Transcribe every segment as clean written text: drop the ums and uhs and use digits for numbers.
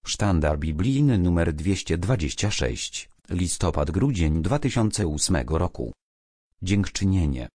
Sztandar biblijny nr 226, listopad-grudzień 2008 roku. Dziękczynienie.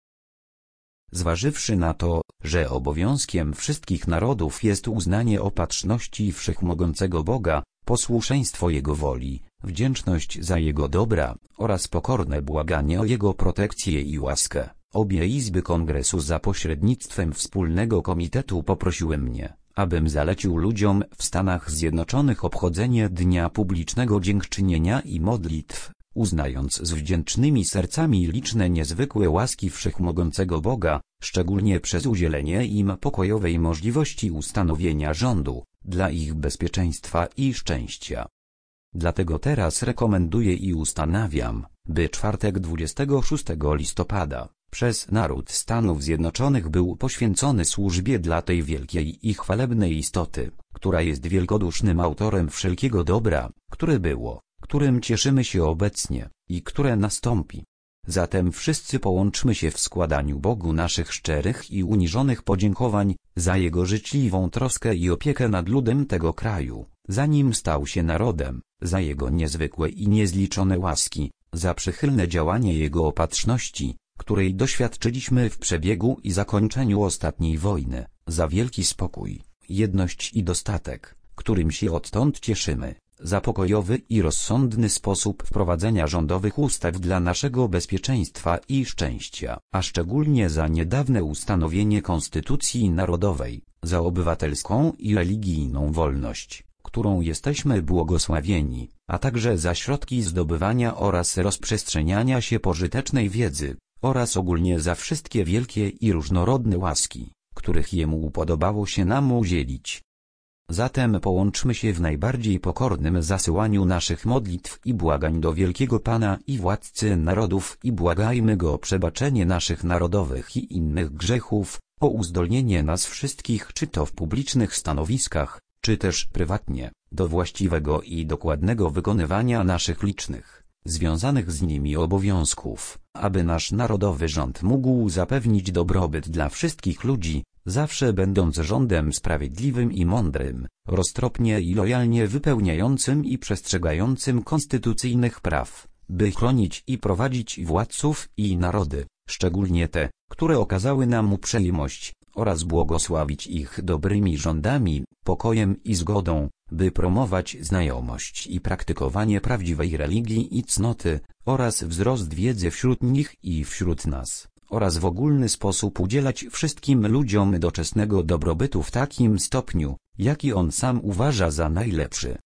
Zważywszy na to, że obowiązkiem wszystkich narodów jest uznanie opatrzności wszechmogącego Boga, posłuszeństwo Jego woli, wdzięczność za Jego dobra oraz pokorne błaganie o Jego protekcję i łaskę, obie izby Kongresu za pośrednictwem wspólnego komitetu poprosiły mnie, abym zalecił ludziom w Stanach Zjednoczonych obchodzenie Dnia Publicznego Dziękczynienia i Modlitw, uznając z wdzięcznymi sercami liczne niezwykłe łaski wszechmogącego Boga, szczególnie przez udzielenie im pokojowej możliwości ustanowienia rządu, dla ich bezpieczeństwa i szczęścia. Dlatego teraz rekomenduję i ustanawiam, by czwartek 26 listopada, przez naród Stanów Zjednoczonych był poświęcony służbie dla tej wielkiej i chwalebnej istoty, która jest wielkodusznym autorem wszelkiego dobra, które było, którym cieszymy się obecnie i które nastąpi. Zatem wszyscy połączmy się w składaniu Bogu naszych szczerych i uniżonych podziękowań za Jego życzliwą troskę i opiekę nad ludem tego kraju, zanim stał się narodem, za Jego niezwykłe i niezliczone łaski, za przychylne działanie Jego opatrzności, której doświadczyliśmy w przebiegu i zakończeniu ostatniej wojny, za wielki spokój, jedność i dostatek, którym się odtąd cieszymy, za pokojowy i rozsądny sposób wprowadzenia rządowych ustaw dla naszego bezpieczeństwa i szczęścia, a szczególnie za niedawne ustanowienie Konstytucji Narodowej, za obywatelską i religijną wolność, którą jesteśmy błogosławieni, a także za środki zdobywania oraz rozprzestrzeniania się pożytecznej wiedzy, oraz ogólnie za wszystkie wielkie i różnorodne łaski, których Jemu upodobało się nam udzielić. Zatem połączmy się w najbardziej pokornym zasyłaniu naszych modlitw i błagań do wielkiego Pana i Władcy narodów i błagajmy Go o przebaczenie naszych narodowych i innych grzechów, o uzdolnienie nas wszystkich czy to w publicznych stanowiskach, czy też prywatnie, do właściwego i dokładnego wykonywania naszych licznych, związanych z nimi obowiązków, aby nasz narodowy rząd mógł zapewnić dobrobyt dla wszystkich ludzi, zawsze będąc rządem sprawiedliwym i mądrym, roztropnie i lojalnie wypełniającym i przestrzegającym konstytucyjnych praw, by chronić i prowadzić władców i narody, szczególnie te, które okazały nam uprzejmość, oraz błogosławić ich dobrymi rządami, pokojem i zgodą, by promować znajomość i praktykowanie prawdziwej religii i cnoty, oraz wzrost wiedzy wśród nich i wśród nas, oraz w ogólny sposób udzielać wszystkim ludziom doczesnego dobrobytu w takim stopniu, jaki on sam uważa za najlepszy.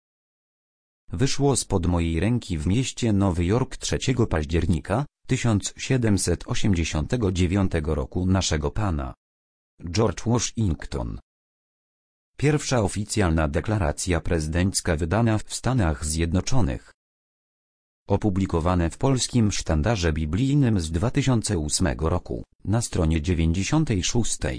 Wyszło spod mojej ręki w mieście Nowy Jork 3 października 1789 roku naszego Pana. George Washington. Pierwsza oficjalna deklaracja prezydencka wydana w Stanach Zjednoczonych. Opublikowane w polskim Sztandarze Biblijnym z 2008 roku, na stronie 96.